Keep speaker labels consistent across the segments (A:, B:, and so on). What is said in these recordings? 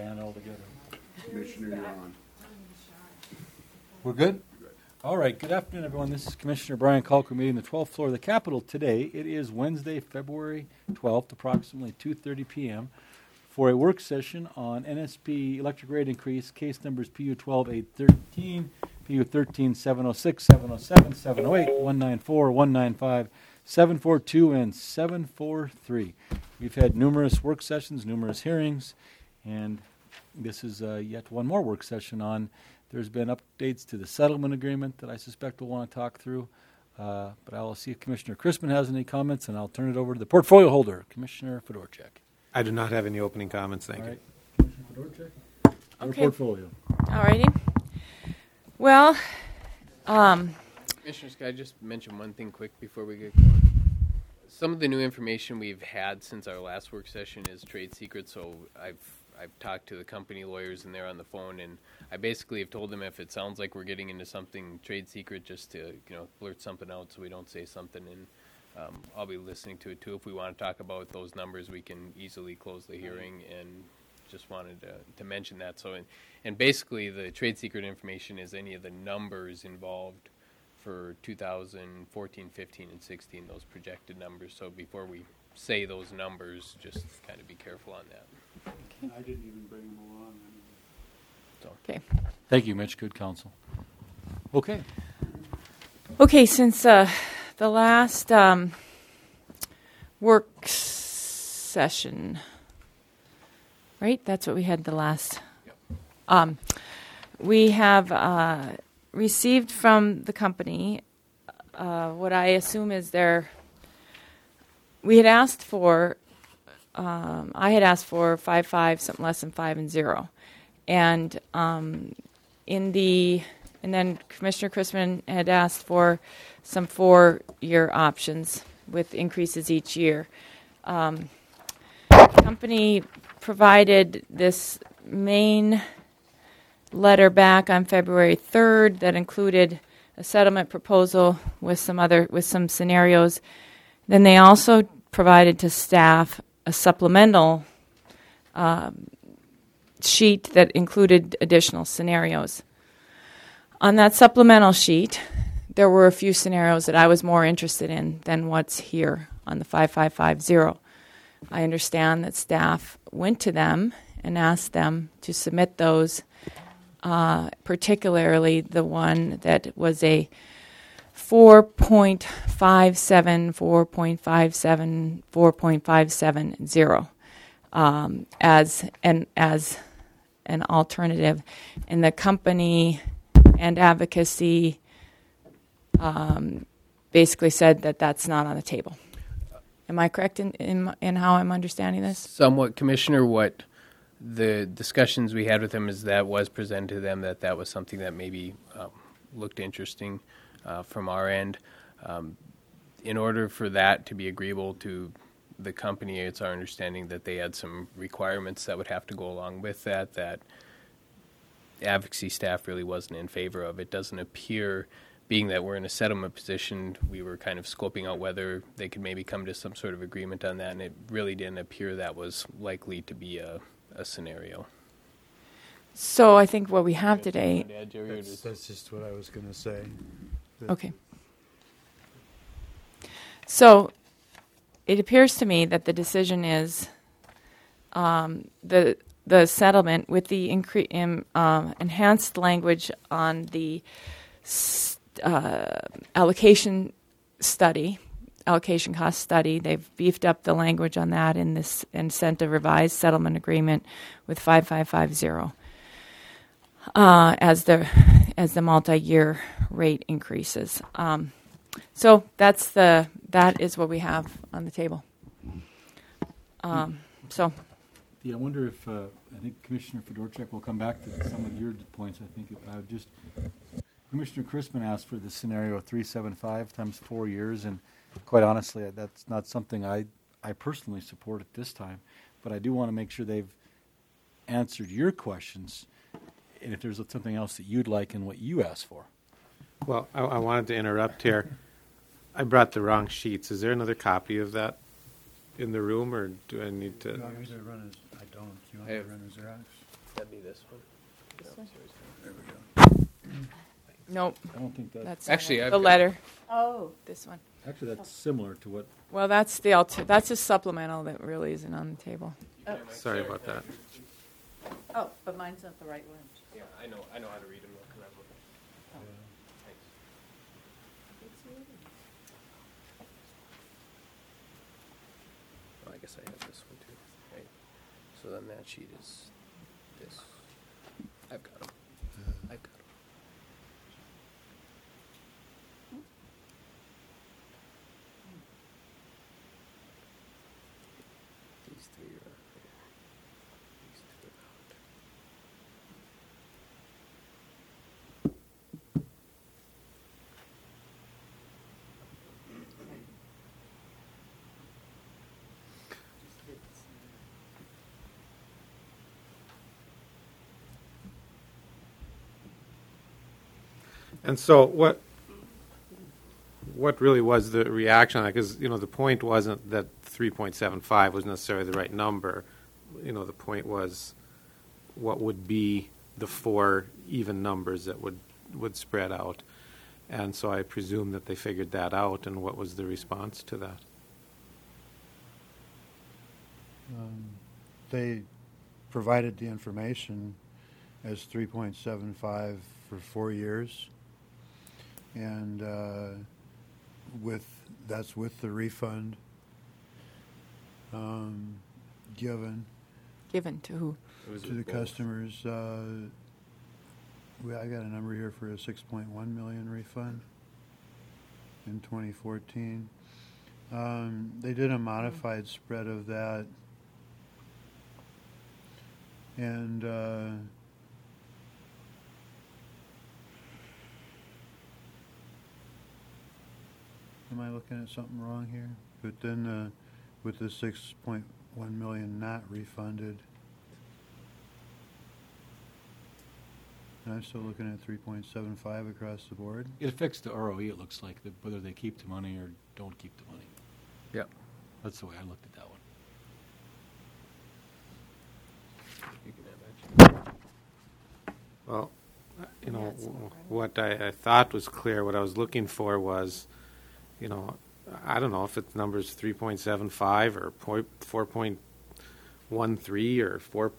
A: band all together.
B: Commissioner, you're on.
A: We're good? All right. Good afternoon, everyone. This is Commissioner Brian Kalko meeting the 12th floor of the Capitol today. It is Wednesday, February 12th, approximately 2:30 p.m. for a work session on NSP electric rate increase, case numbers PU 12-813, PU 13-706, 707, 708, 194, 195, 742, and 743. We've had numerous work sessions, numerous hearings, and this is yet one more work session on. There's been updates to the settlement agreement that I suspect we'll want to talk through, but I'll see if Commissioner Chrisman has any comments, and I'll turn it over to the portfolio holder, Commissioner Fedorchak.
C: I do not have any opening comments, thank you.
A: Commissioner Fedorchak?
D: Okay.
A: Portfolio.
D: All righty. Well,
E: Commissioners, can I just mention one thing quick before we get going? Some of the new information we've had since our last work session is trade secret, so I've talked to the company lawyers and they're on the phone, and I basically have told them if it sounds like we're getting into something trade secret, just to blurt something out so we don't say something. And I'll be listening to it too. If we want to talk about those numbers, we can easily close the hearing. And just wanted to mention that. So, and basically, the trade secret information is any of the numbers involved for 2014, 15, and 16. Those projected numbers. So before we say those numbers, just kind of be careful on that.
B: I didn't even bring them along.
D: okay.
A: Thank you, Mitch. Good counsel. Okay.
D: Okay, since the last work session, right? That's what we had the last.
E: Yep.
D: We have received from the company what I assume is we had asked for, I had asked for 5.5, something less than 5 and 0. And and then Commissioner Chrisman had asked for some 4-year options with increases each year. The company provided this main letter back on February 3rd that included a settlement proposal with some scenarios. Then they also provided to staff a supplemental sheet that included additional scenarios. On that supplemental sheet, there were a few scenarios that I was more interested in than what's here on the 5550. I understand that staff went to them and asked them to submit those, particularly the one that was a 4.57, 4.57, 4.570 as an alternative. And the company and advocacy basically said that that's not on the table. Am I correct in how I'm understanding this?
E: Somewhat, Commissioner. What the discussions we had with them is that was presented to them that was something that maybe looked interesting from our end. In order for that to be agreeable to the company, it's our understanding that they had some requirements that would have to go along with that advocacy staff really wasn't in favor of. It doesn't appear, being that we're in a settlement position, we were kind of scoping out whether they could maybe come to some sort of agreement on that, and it really didn't appear that was likely to be a scenario.
D: So I think what we have today...
B: That's just what I was going to say.
D: Okay. So it appears to me that the decision is the settlement with the enhanced language on the allocation cost study. They've beefed up the language on that in this and sent a revised settlement agreement with 5550 as the multi-year rate increases. So that is what we have on the table.
A: Yeah, I wonder if I think Commissioner Fedorchak will come back to some of your points. I think Commissioner Chrisman asked for the scenario 375 times 4 years, and quite honestly, that's not something I personally support at this time. But I do want to make sure they've answered your questions, and if there's something else that you'd like and what you asked for.
C: Well, I wanted to interrupt here. I brought the wrong sheets. Is there another copy of that in the room, or do I need to?
B: I don't. You want me to run a Xerox?
E: That'd be this one.
D: Nope,
A: I don't think
D: that's
E: Actually, I've
D: the
E: got-
D: letter.
F: Oh,
D: This one.
A: actually, that's similar to what,
D: Well, that's that's a supplemental that really isn't on the table.
C: Sorry about that.
F: oh, but mine's not the right one.
E: Yeah, I know how to read them though, 'cause I've looked. Thanks. Oh, I guess I have this one too. Right. So then that sheet is this. I've got them. I've got them. These three are up there. These two are out.
C: And so what really was the reaction on that? Because, the point wasn't that 3.75 was necessarily the right number. The point was what would be the four even numbers that would spread out. And so I presume that they figured that out, and what was the response to that?
B: They provided the information as 3.75 for 4 years. And that's with the refund given
D: Given to who?
B: to the customers. I got a number here for a 6.1 million refund in 2014. They did a modified spread of that, and am I looking at something wrong here? But then with the 6.1 million not refunded, and I'm still looking at 3.75 across the board.
A: it affects the ROE, it looks like, whether they keep the money or don't keep the money.
E: Yep.
A: That's the way I looked at that one.
E: You can have that.
C: Well,
D: that's all right.
C: what I thought was clear, what I was looking for was, I don't know if it's numbers 3.75 or 4.13 or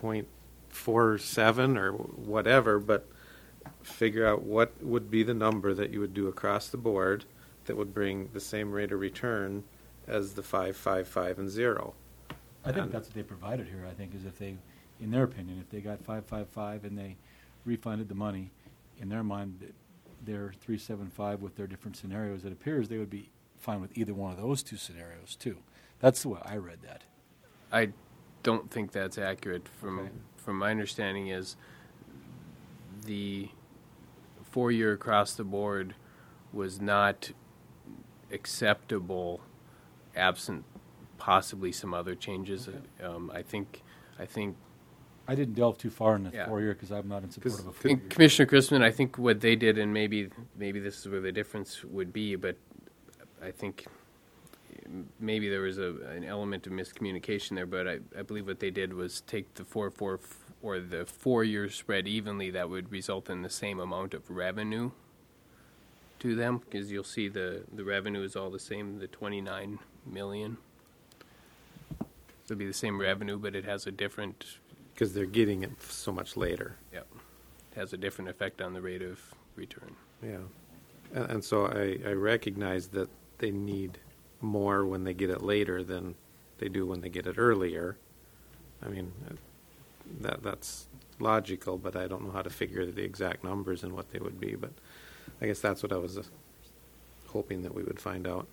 C: 4.47 or whatever, but figure out what would be the number that you would do across the board that would bring the same rate of return as the 5, 5, 5, and 0.
A: I think
C: And-
A: that's what they provided here, I think, is if they, in their opinion, if they got 555 and they refunded the money, in their mind, their 375 with their different scenarios, it appears they would be fine with either one of those two scenarios, too. That's the way I read that.
E: I don't think that's accurate.
A: Okay.
E: From my understanding is the 4-year across the board was not acceptable absent possibly some other changes. I think
A: I didn't delve too far in the
E: Yeah.
A: 4-year because I'm not in support of a
E: And
A: 4-year.
E: Commissioner Chrisman, I think what they did, and maybe this is where the difference would be, but I think maybe there was an element of miscommunication there. But I believe what they did was take the 4 or the 4-year spread evenly. That would result in the same amount of revenue to them, because you'll see the revenue is all the same, the 29 million. It'll be the same revenue, but it has a different.
C: Because they're getting it so much later.
E: Yep. It has a different effect on the rate of return.
C: Yeah. And so I recognize that they need more when they get it later than they do when they get it earlier. I mean, that's logical, but I don't know how to figure the exact numbers and what they would be. But I guess that's what I was hoping that we would find out.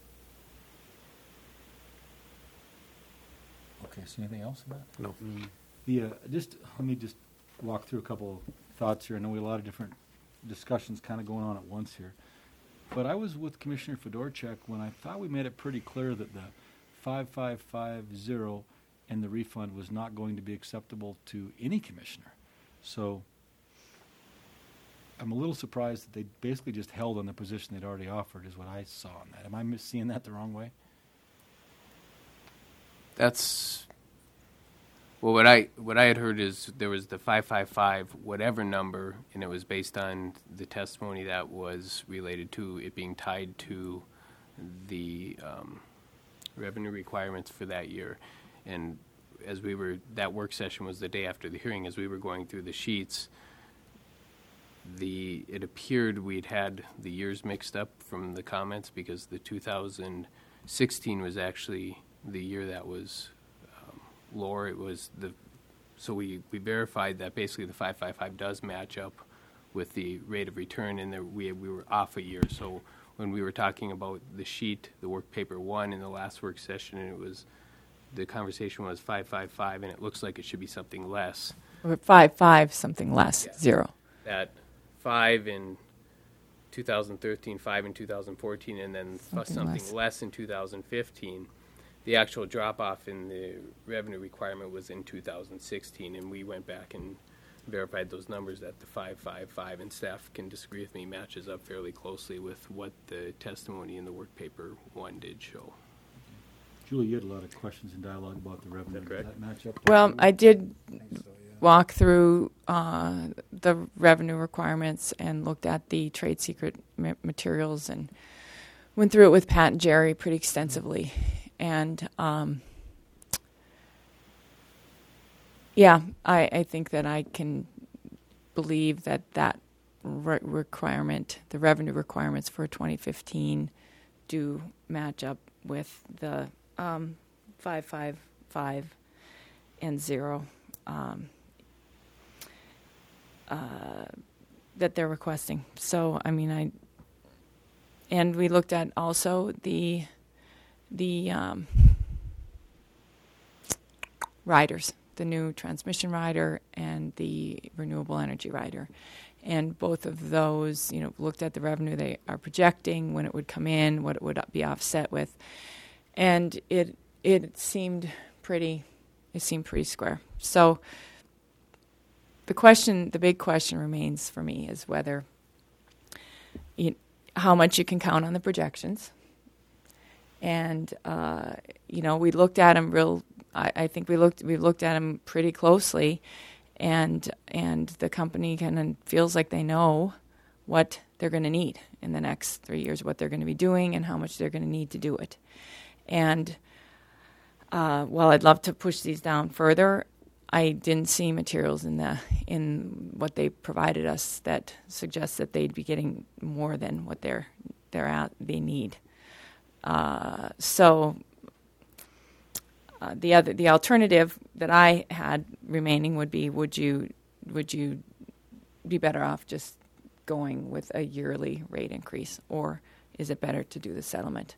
A: Okay, so anything else on that?
C: No.
A: Let me just walk through a couple of thoughts here. I know we have a lot of different discussions kind of going on at once here. But I was with Commissioner Fedorchak when I thought we made it pretty clear that the 5550 and the refund was not going to be acceptable to any commissioner. So I'm a little surprised that they basically just held on the position they'd already offered, is what I saw on that. Am I seeing that the wrong way?
E: That's Well, what I had heard is there was the 555 whatever number, and it was based on the testimony that was related to it being tied to the revenue requirements for that year. And as we were, that work session was the day after the hearing. As we were going through the sheets, it appeared we'd had the years mixed up from the comments, because the 2016 was actually the year that was lower. It was so we verified that basically the 555 does match up with the rate of return, and we were off a year. So when we were talking about the sheet, the work paper 1 in the last work session, and the conversation was 555, and it looks like it should be something less.
D: Or 5 something less,
E: Yeah.
D: 0.
E: That 5 in 2013, 5 in 2014, and then something less in 2015. The actual drop-off in the revenue requirement was in 2016, and we went back and verified those numbers that the 555, and staff can disagree with me, matches up fairly closely with what the testimony in the work paper 1 did show.
A: Julie, you had a lot of questions and dialogue about the revenue.
E: Correct.
A: Does that match up?
D: Well, I did walk through the revenue requirements and looked at the trade secret materials and went through it with Pat and Jerry pretty extensively. And I think that I can believe that requirement, the revenue requirements for 2015, do match up with the 555 and 0 that they're requesting. So, I mean, and we looked at also the riders, the new transmission rider and the renewable energy rider. And both of those, looked at the revenue they are projecting, when it would come in, what it would be offset with. And it seemed pretty square. So the big question remains for me is whether, how much you can count on the projections. And, we looked at them I think we've looked at them pretty closely, and the company kind of feels like they know what they're going to need in the next 3 years, what they're going to be doing and how much they're going to need to do it. And while I'd love to push these down further, I didn't see materials in what they provided us that suggests that they'd be getting more than what they need. So the alternative that I had remaining would be, would you be better off just going with a yearly rate increase, or is it better to do the settlement?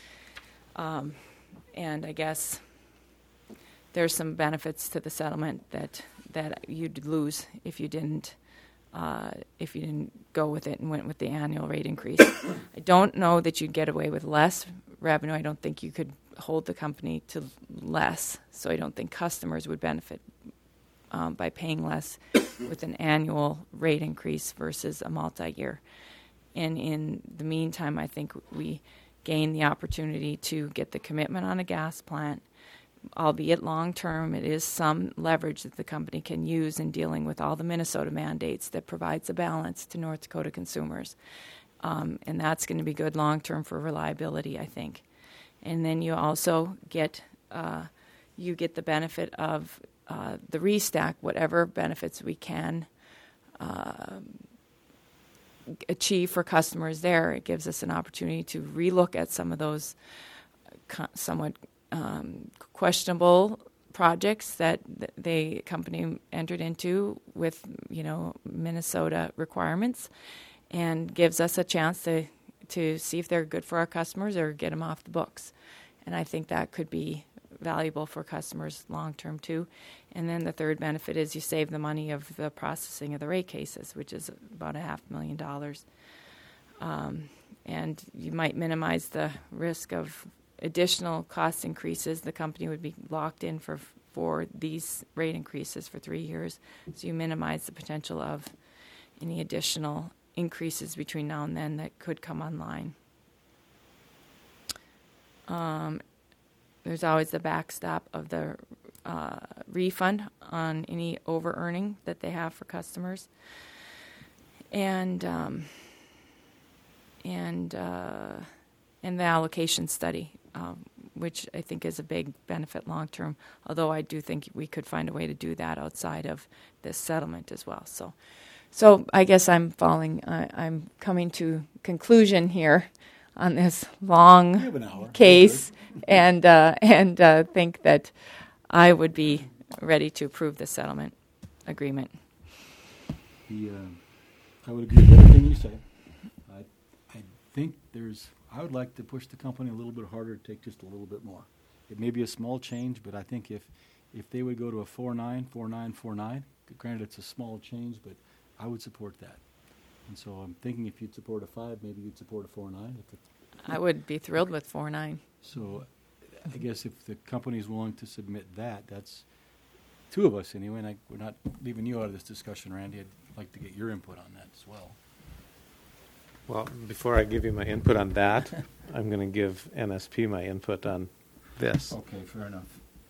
D: And I guess there's some benefits to the settlement that you'd lose if you didn't go with it and went with the annual rate increase. I don't know that you'd get away with less revenue. I don't think you could hold the company to less, so I don't think customers would benefit by paying less with an annual rate increase versus a multi-year. And in the meantime, I think we gain the opportunity to get the commitment on a gas plant, albeit long-term. It is some leverage that the company can use in dealing with all the Minnesota mandates that provides a balance to North Dakota consumers. And that's going to be good long-term for reliability, I think. And then you also get the benefit of the restack, whatever benefits we can achieve for customers there. It gives us an opportunity to relook at some of those somewhat questionable projects that the company entered into with, Minnesota requirements, and gives us a chance to see if they're good for our customers or get them off the books. And I think that could be valuable for customers long term too. And then the third benefit is you save the money of the processing of the rate cases, which is about $500,000. And you might minimize the risk of additional cost increases. The company would be locked in for these rate increases for 3 years. So you minimize the potential of any additional increases between now and then that could come online. There's always the backstop of the refund on any over-earning that they have for customers. And the allocation study, which I think is a big benefit long term, although I do think we could find a way to do that outside of this settlement as well. So I guess I'm coming to conclusion here on this long
A: have an hour.
D: case, and think that I would be ready to approve the settlement agreement.
A: I would agree with everything you say. I think I would like to push the company a little bit harder to take just a little bit more. It may be a small change, but I think if they would go to a 4.9, granted it's a small change, but I would support that. And so I'm thinking if you'd support a 5, maybe you'd support a 4.9.
D: I would be thrilled with 4.9.
A: So I guess if the company's willing to submit that, that's two of us anyway, and we're not leaving you out of this discussion, Randy. I'd like to get your input on that as well.
C: Well, before I give you my input on that, I'm going to give NSP my input on this.
A: Okay, fair enough.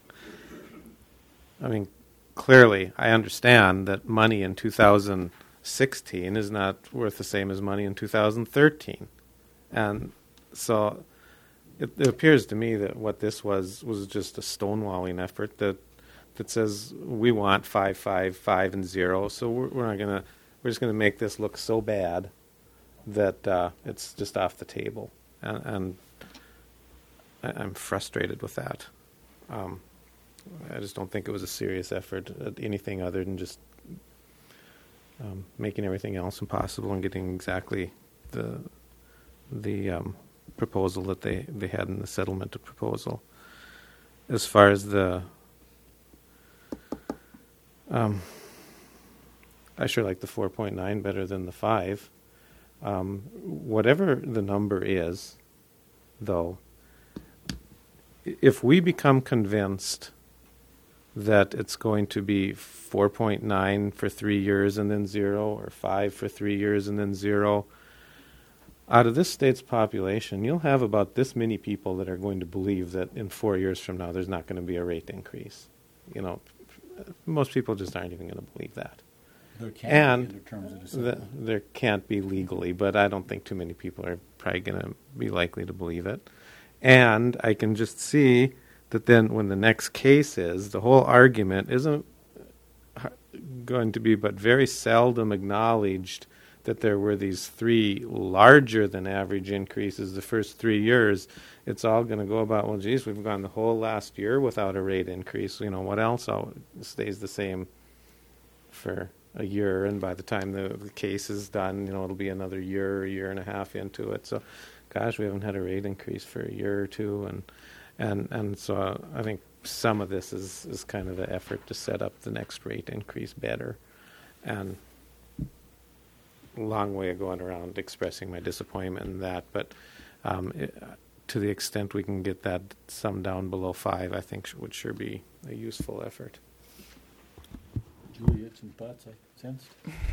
C: I mean, clearly, I understand that money in 2016 is not worth the same as money in 2013. And so it appears to me that what this was just a stonewalling effort that says we want 5, 5, 5, and 0. So we're just going to make this look so bad that it's just off the table. And I'm frustrated with that. I just don't think it was a serious effort at anything other than just making everything else impossible and getting exactly the proposal that they had in the settlement proposal. As far as I sure like the 4.9 better than the 5. Whatever the number is, though, if we become convinced that it's going to be 4.9 for 3 years and then 0, or 5 for 3 years and then 0, out of this state's population, you'll have about this many people that are going to believe that in 4 years from now there's not going to be a rate increase. You know, most people just aren't even going to believe that.
A: There can't be under terms of the settlement.
C: There can't be legally, but I don't think too many people are probably going to be likely to believe it. And I can just see that then when the next case is, the whole argument isn't going to be but very seldom acknowledged that there were these 3 larger than average increases the first 3 years. It's all going to go about, well, geez, we've gone the whole last year without a rate increase. You know, what else stays the same for a year, and by the time the case is done, you know, it'll be another year and a half into it. So, gosh, we haven't had a rate increase for a year or two, and so I think some of this is kind of the effort to set up the next rate increase better, and a long way of going around expressing my disappointment in that, but to the extent we can get that sum down below 5, I think would sure be a useful effort.
A: Julie, you had some thoughts, I sensed?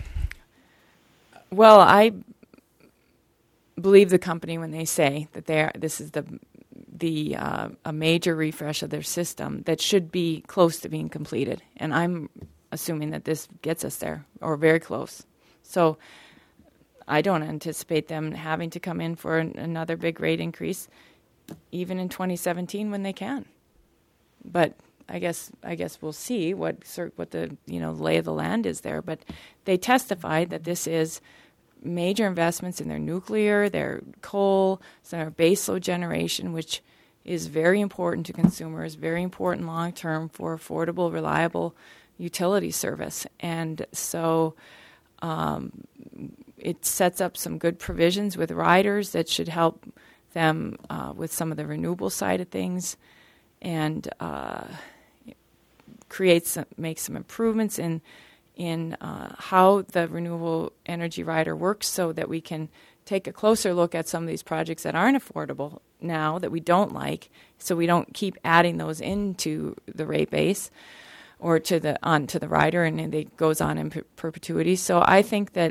D: Well, I believe the company when they say that this is a major refresh of their system that should be close to being completed, and I'm assuming that this gets us there or very close. So I don't anticipate them having to come in for another big rate increase, even in 2017 when they can. But I guess we'll see what the lay of the land is there. But they testified that this is major investments in their nuclear, their coal, their baseload generation, which is very important to consumers, very important long term for affordable, reliable utility service. And so it sets up some good provisions with riders that should help them with some of the renewable side of things, and make some improvements in how the renewable energy rider works, so that we can take a closer look at some of these projects that aren't affordable now, that we don't like, so we don't keep adding those into the rate base or onto the rider, and it goes on in perpetuity. So I think that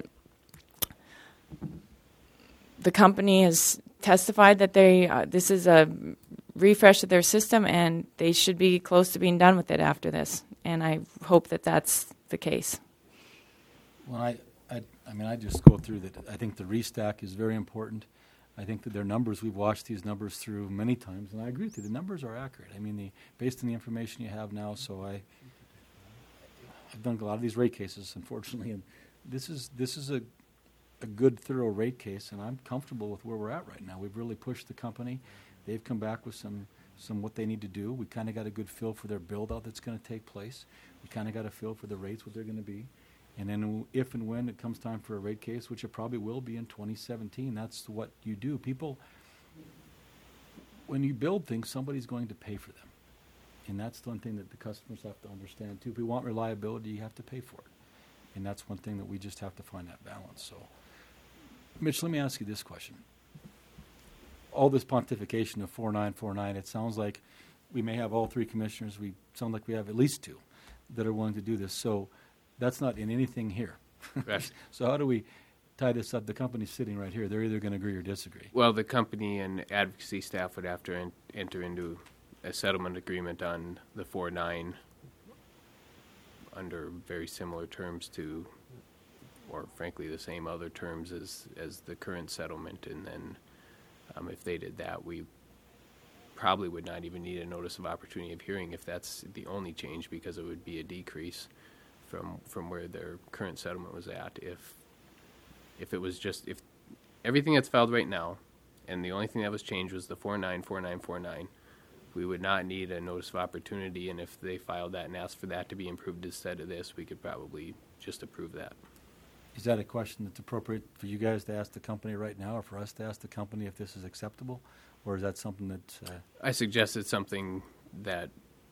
D: the company has testified that this is a refresh of their system, and they should be close to being done with it after this. And I hope that that's the case.
A: Well, I mean, I just go through that. I think the restack is very important. I think that their numbers, we've watched these numbers through many times, and I agree with you. The numbers are accurate. I mean, based on the information you have now, so I've done a lot of these rate cases, unfortunately, and this is a good, thorough rate case, and I'm comfortable with where we're at right now. We've really pushed the company. They've come back with some what they need to do. We kind of got a good feel for their build-out that's going to take place. We kind of got a feel for the rates, what they're going to be. And then if and when it comes time for a rate case, which it probably will be in 2017, that's what you do. People, when you build things, somebody's going to pay for them. And that's the one thing that the customers have to understand, too. If we want reliability, you have to pay for it. And that's one thing that we just have to find that balance. So, Mitch, let me ask you this question. All this pontification of 4949, it sounds like we may have all three commissioners. We sound like we have at least two that are willing to do this. So that's not in anything here.
E: Right.
A: So how do we tie this up? The company's sitting right here. They're either going to agree or disagree.
E: Well, the company and advocacy staff would have to enter into a settlement agreement on the 4.9 under very similar terms to, or frankly the same other terms as the current settlement. And then if they did that, we probably would not even need a notice of opportunity of hearing if that's the only change, because it would be a decrease from where their current settlement was at. If it was just, if everything that's filed right now and the only thing that was changed was the 494949, we would not need a notice of opportunity, and if they filed that and asked for that to be improved instead of this, we could probably just approve that.
A: Is that a question that's appropriate for you guys to ask the company right now, or for us to ask the company if this is acceptable? Or is that something that...
E: I suggest it's something that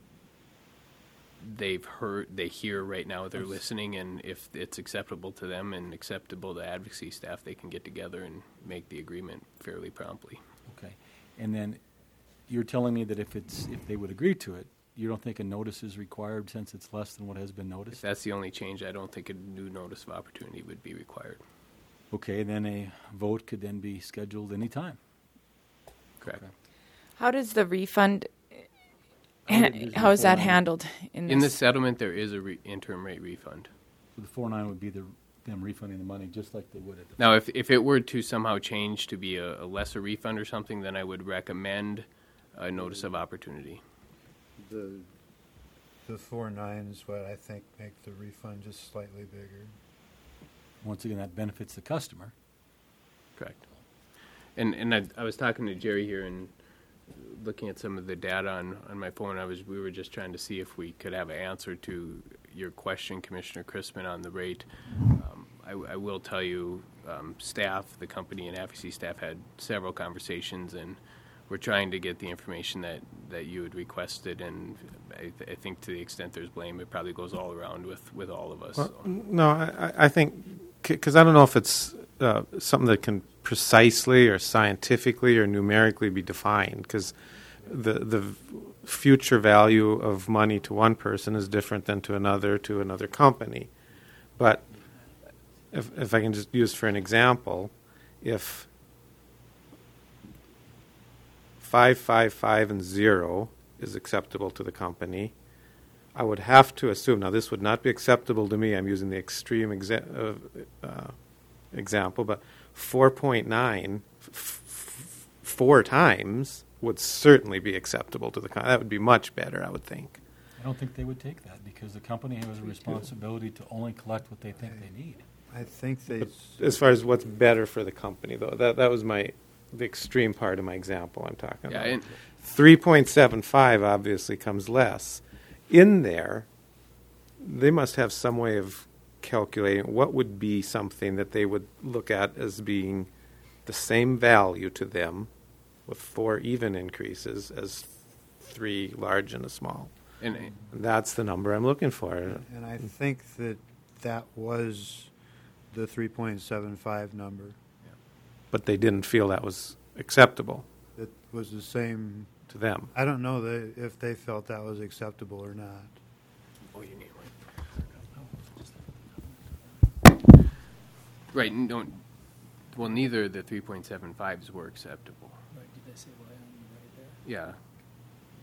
E: they hear right now, they're listening, and if it's acceptable to them and acceptable to advocacy staff, they can get together and make the agreement fairly promptly.
A: Okay. And then you're telling me that if they would agree to it, you don't think a notice is required since it's less than what has been noticed?
E: If that's the only change, I don't think a new notice of opportunity would be required.
A: Okay, then a vote could then be scheduled any time.
E: Correct.
A: Okay.
D: How does the refund,
A: How would it
D: how is that
A: 49
D: handled in this?
E: In the settlement, there is a interim rate refund.
A: So the 4.9 would be them refunding the money just like they would at the...
E: Now, if it were to somehow change to be a lesser refund or something, then I would recommend a notice of opportunity.
B: The 4.9 is what I think make the refund just slightly bigger.
A: Once again, that benefits the customer.
E: Correct. And I was talking to Jerry here and looking at some of the data on my phone. We were just trying to see if we could have an answer to your question, Commissioner Crispin, on the rate. I will tell you, staff, the company and advocacy staff had several conversations, and we're trying to get the information that you had requested, and I think to the extent there's blame, it probably goes all around with all of us.
C: Well, no, I think, because I don't know if it's something that can precisely or scientifically or numerically be defined, because the future value of money to one person is different than to another company. But if I can just use for an example, if 555 and 0 is acceptable to the company, I would have to assume, now this would not be acceptable to me, I'm using the extreme example, but 4.9 four times would certainly be acceptable to the company. That would be much better, I would think.
A: I don't think they would take that because the company has a responsibility to only collect what they think they need.
B: I think they...
C: But as far as what's better for the company, though, that was the extreme part of my example I'm talking about.
E: And
C: 3.75 obviously comes less. In there, they must have some way of calculating what would be something that they would look at as being the same value to them with 4 even increases as 3 large and a small.
E: And
C: that's the number I'm looking for.
B: And I think that was the 3.75 number.
C: But they didn't feel that was acceptable
B: It was the same.
C: to them.
B: I don't know if they felt that was acceptable or not.
E: oh, you need one. Right. No, well, neither of the 3.75s were acceptable.
G: Right, did they say why on the right there?
E: Yeah.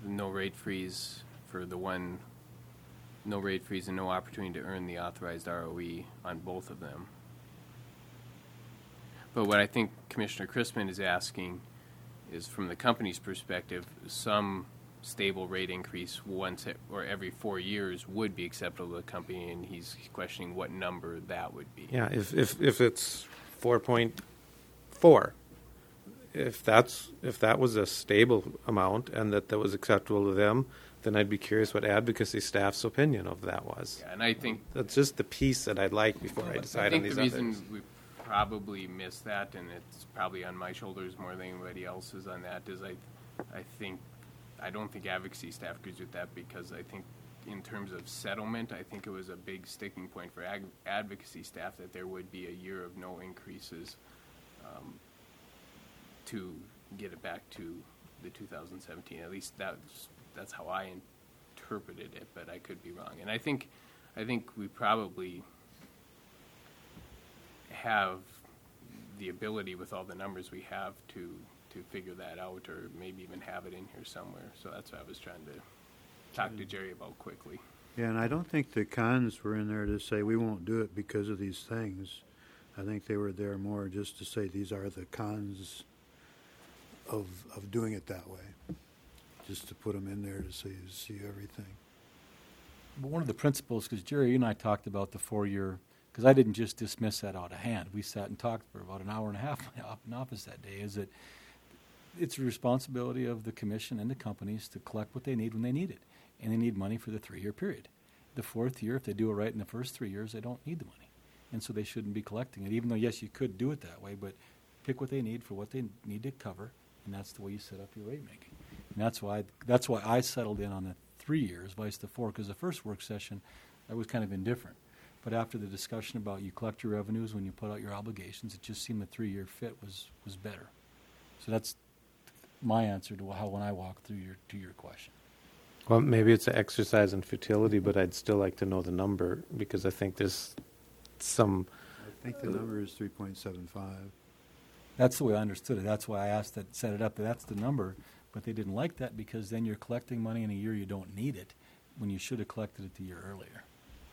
E: no rate freeze for the one, no rate freeze and no opportunity to earn the authorized ROE on both of them. But what I think Commissioner Chrisman is asking is, from the company's perspective, some stable rate increase once or every 4 years would be acceptable to the company, and he's questioning what number that would be.
C: Yeah, if it's 4.4, if that was a stable amount and that was acceptable to them, then I'd be curious what advocacy staff's opinion of that was.
E: Yeah, and I think
C: That's just the piece that I'd like before I decide on these
E: the
C: others.
E: reason we probably missed that, and it's probably on my shoulders more than anybody else's on that, is I don't think advocacy staff agrees with that, because I think in terms of settlement, I think it was a big sticking point for advocacy staff that there would be a year of no increases to get it back to the 2017. At least that's how I interpreted it, but I could be wrong. And I think we probably have the ability, with all the numbers we have, to figure that out, or maybe even have it in here somewhere. So that's what I was trying to talk to Jerry about quickly.
B: Yeah, and I don't think the cons were in there to say we won't do it because of these things. I think they were there more just to say these are the cons of doing it that way, just to put them in there to see everything.
A: But one of the principles, because Jerry, you and I talked about the 4-year, because I didn't just dismiss that out of hand. We sat and talked for about an hour and a half in office that day, is that it's a responsibility of the commission and the companies to collect what they need when they need it. And they need money for the 3-year period. The 4th year, if they do it right in the first 3 years, they don't need the money. And so they shouldn't be collecting it, even though, yes, you could do it that way, but pick what they need for what they need to cover, and that's the way you set up your rate making. And that's why I settled in on the 3 years, vice the 4, because the first work session, I was kind of indifferent. But after the discussion about you collect your revenues when you put out your obligations, it just seemed the 3-year fit was better. So that's my answer to how when I walk through your question.
C: Well, maybe it's an exercise in futility, but I'd still like to know the number, because I think there's some...
B: I think the number is 3.75.
A: That's the way I understood it. That's why I asked that, set it up, that's the number. But they didn't like that, because then you're collecting money in a year you don't need it, when you should have collected it the year earlier.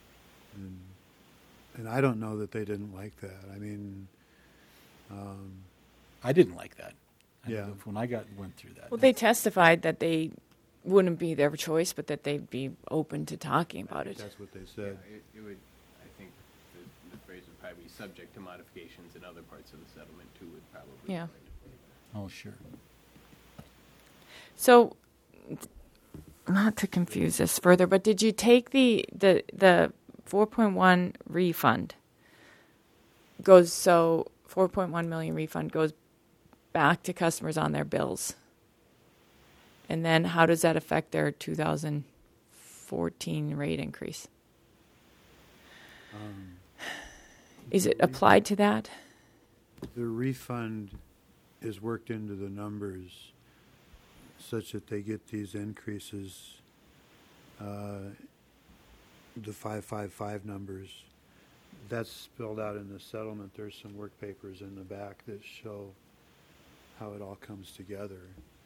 B: And I don't know that they didn't like that. I mean,
A: I didn't like that.
B: Yeah.
A: When I went through that.
D: Well, they testified that they wouldn't be their choice, but that they'd be open to talking about it.
B: that's what they said.
E: It would, I think the phrase would probably be subject to modifications in other parts of the settlement too, would probably
D: Yeah.
E: come into play.
A: Oh, sure.
D: So, not to confuse this further, but did you take the 4.1 refund goes, so 4.1 million refund goes back to customers on their bills? And then how does that affect their 2014 rate increase? Is it applied to that?
B: The refund is worked into the numbers such that they get these increases, the 555 numbers. That's spelled out in the settlement. There's some work papers in the back that show how it all comes together.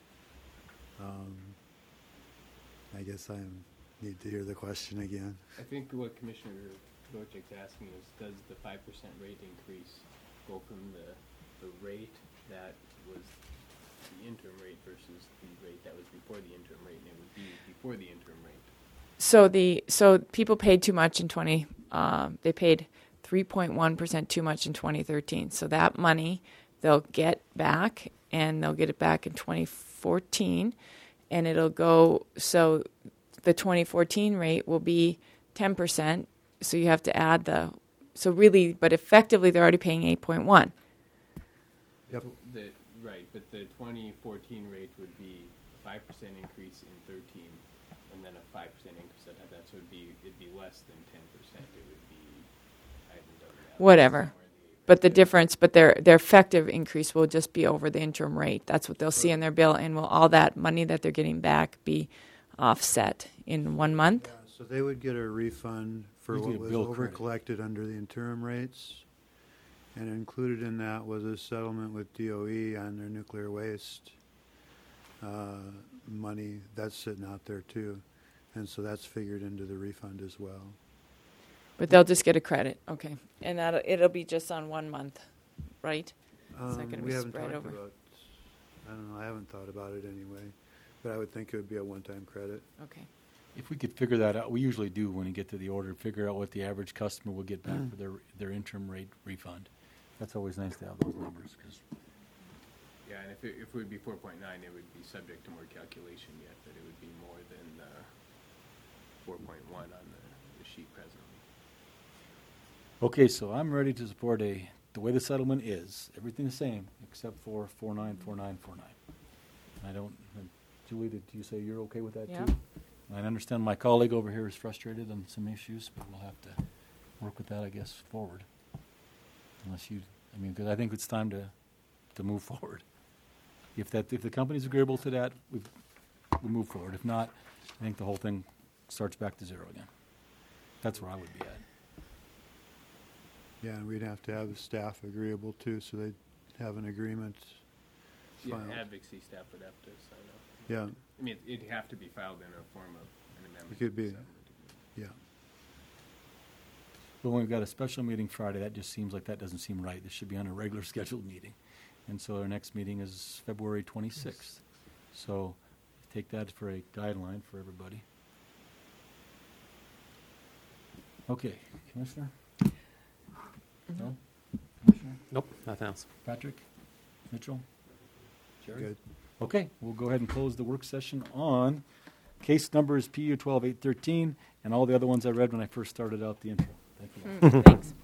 B: I guess I need to hear the question again.
E: I think what Commissioner Wojcik's asking is, does the 5% rate increase go from the rate that was the interim rate versus the rate that was before the interim rate, and it would be before the interim rate?
D: So people paid too much in they paid 3.1% too much in 2013. So that money they'll get back, and they'll get it back in 2014, and it'll go, so the 2014 rate will be 10%, so you have to add but effectively they're already paying 8.1.
B: Yep.
E: Right, but the 2014 rate would be a 5% increase in 13, and then a 5% increase at that, so it'd be less than 10%. It would be, I haven't done that.
D: Whatever. But the difference, their effective increase will just be over the interim rate. That's what they'll see in their bill, and will all that money that they're getting back be offset in 1 month?
B: Yeah, so they would get a refund for
A: You
B: what
A: get
B: was
A: bill credit.
B: over-collected under the interim rates. And included in that was a settlement with DOE on their nuclear waste. money, that's sitting out there too. And so that's figured into the refund as well.
D: But they'll just get a credit, okay. And it'll be just on 1 month, right? It's not gonna
B: We
D: be
B: haven't
D: spread
B: talked
D: over.
B: about, I don't know, I haven't thought about it anyway, but I would think it would be a one-time credit.
D: Okay.
A: If we could figure that out, we usually do when we get to the order, figure out what the average customer will get back for their interim rate refund. That's always nice to have those numbers, 'cause
E: Yeah, and if it would be 4.9, it would be subject to more calculation yet, but it would be more than 4.1 on the sheet presently.
A: Okay, so I'm ready to support the way the settlement is, everything the same, except for 494949. Julie, did you say you're okay with that
D: Yeah.
A: too? I understand my colleague over here is frustrated on some issues, but we'll have to work with that, I guess, forward. Because I think it's time to move forward. If the company's agreeable to that, we move forward. If not, I think the whole thing starts back to zero again. That's where I would be at.
B: Yeah, and we'd have to have the staff agreeable too, so they'd have an agreement
E: Yeah,
B: filed.
E: advocacy staff would have to sign up.
B: Yeah,
E: I mean, it'd have to be filed in a form of an amendment.
B: It could
E: to the
B: be.
E: settlement agreement.
B: yeah.
A: But when we've got a special meeting Friday, that just seems like that doesn't seem right. This should be on a regular scheduled meeting. And so our next meeting is February 26th. So take that for a guideline for everybody. Okay, Commissioner? No? Commissioner?
C: Nope, nothing else.
A: Patrick? Mitchell? Jerry?
B: Good.
A: Okay, we'll go ahead and close the work session on case numbers PU 12813 and all the other ones I read when I first started out the intro. Thank you.
D: Thanks.